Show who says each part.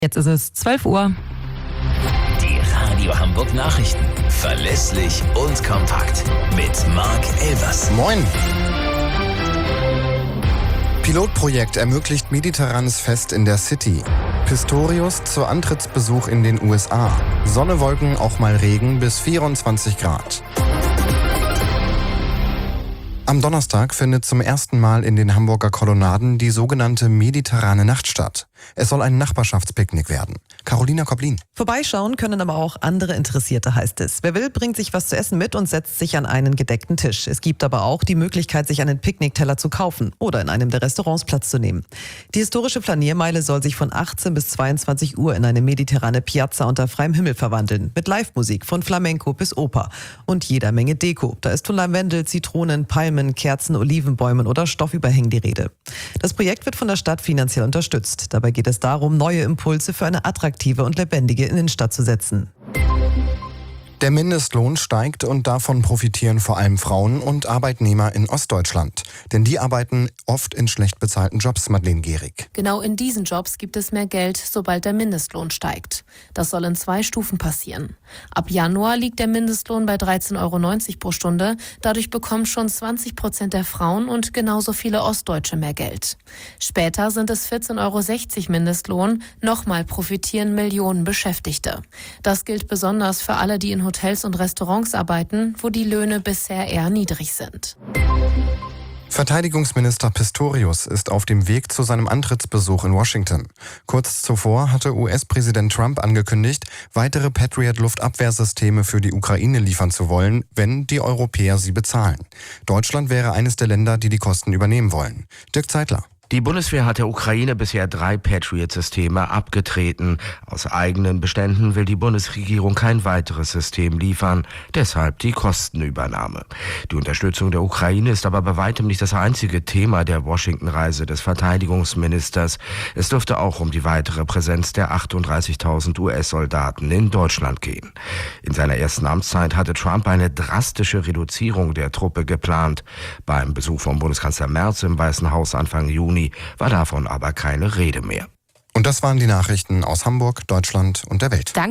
Speaker 1: Jetzt ist es 12 Uhr.
Speaker 2: Die Radio Hamburg Nachrichten. Verlässlich und kompakt. Mit Marc Elvers.
Speaker 3: Moin. Pilotprojekt ermöglicht mediterranes Fest in der City. Pistorius zu Antrittsbesuch in den USA. Sonne, Wolken, auch mal Regen bis 24 Grad. Am Donnerstag findet zum ersten Mal in den Hamburger Kolonnaden die sogenannte mediterrane Nacht statt. Es soll ein Nachbarschaftspicknick werden. Carolina Koblin.
Speaker 4: Vorbeischauen können aber auch andere Interessierte, heißt es. Wer will, bringt sich was zu essen mit und setzt sich an einen gedeckten Tisch. Es gibt aber auch die Möglichkeit, sich einen Picknickteller zu kaufen oder in einem der Restaurants Platz zu nehmen. Die historische Flaniermeile soll sich von 18 bis 22 Uhr in eine mediterrane Piazza unter freiem Himmel verwandeln. Mit Live-Musik von Flamenco bis Oper. Und jeder Menge Deko. Da ist von Lavendel, Zitronen, Palmen, Kerzen, Olivenbäumen oder Stoffüberhängen die Rede. Das Projekt wird von der Stadt finanziell unterstützt. Dabei geht es darum, neue Impulse für eine attraktive und lebendige Innenstadt zu setzen.
Speaker 3: Der Mindestlohn steigt und davon profitieren vor allem Frauen und Arbeitnehmer in Ostdeutschland. Denn die arbeiten oft in schlecht bezahlten Jobs, Madeleine Gehrig.
Speaker 5: Genau in diesen Jobs gibt es mehr Geld, sobald der Mindestlohn steigt. Das soll in 2 Stufen passieren. Ab Januar liegt der Mindestlohn bei 13,90 € pro Stunde. Dadurch bekommen schon 20% der Frauen und genauso viele Ostdeutsche mehr Geld. Später sind es 14,60 € Mindestlohn. Nochmal profitieren Millionen Beschäftigte. Das gilt besonders für alle, die in Hotels und Restaurants arbeiten, wo die Löhne bisher eher niedrig sind.
Speaker 3: Verteidigungsminister Pistorius ist auf dem Weg zu seinem Antrittsbesuch in Washington. Kurz zuvor hatte US-Präsident Trump angekündigt, weitere Patriot-Luftabwehrsysteme für die Ukraine liefern zu wollen, wenn die Europäer sie bezahlen. Deutschland wäre eines der Länder, die die Kosten übernehmen wollen. Dirk Zeitler.
Speaker 6: Die Bundeswehr hat der Ukraine bisher 3 Patriot-Systeme abgetreten. Aus eigenen Beständen will die Bundesregierung kein weiteres System liefern, deshalb die Kostenübernahme. Die Unterstützung der Ukraine ist aber bei weitem nicht das einzige Thema der Washington-Reise des Verteidigungsministers. Es dürfte auch um die weitere Präsenz der 38.000 US-Soldaten in Deutschland gehen. In seiner ersten Amtszeit hatte Trump eine drastische Reduzierung der Truppe geplant. Beim Besuch von Bundeskanzler Merz im Weißen Haus Anfang Juni war davon aber keine Rede mehr.
Speaker 3: Und das waren die Nachrichten aus Hamburg, Deutschland und der Welt.